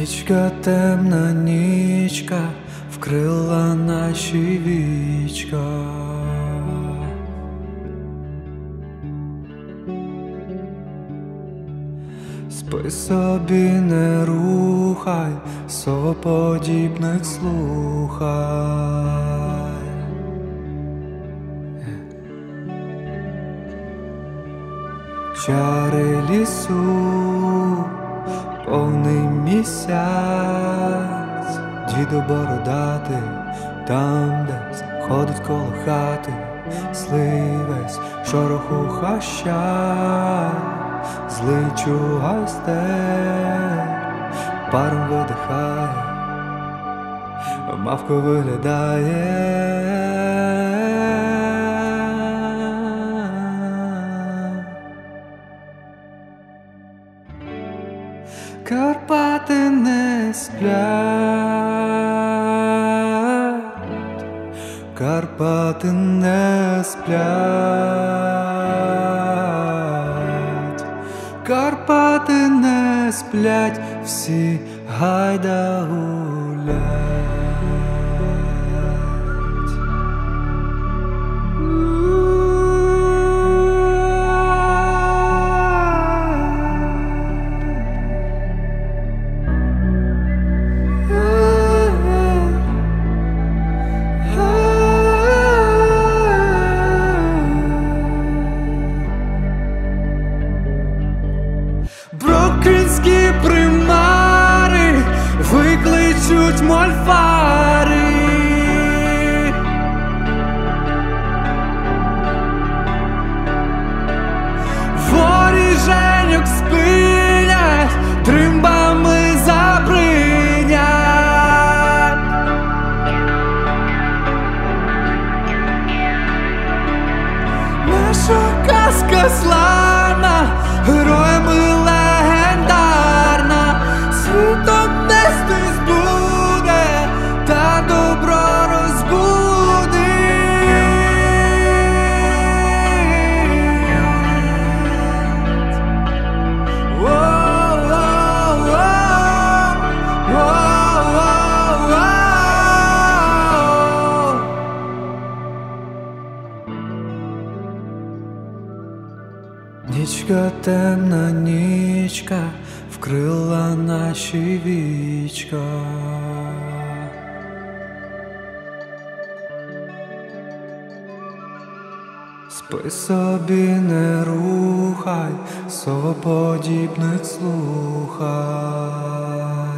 Нічка, темна нічка, вкрила наші вічка. Спи собі, не рухай, совоподібних слухай. Чари лісу, повний місяць, діду бородатий, там десь ходить коло хати, сливець, шороху хаща, злий чугайстер паром видихає, мавко виглядає. Карпати не сплять, Карпати не сплять, Карпати не сплять, всі гайда гулять. Брокинські примари викличуть мольфари. Воріженьок спинять, тримбами забринять. Наша казка славна, героями легендарна, світом нестись буде, та добро розбудить. Нічка, темна нічка, вкрила наші вічка. Спи собі, не рухай, совоподібних слухай.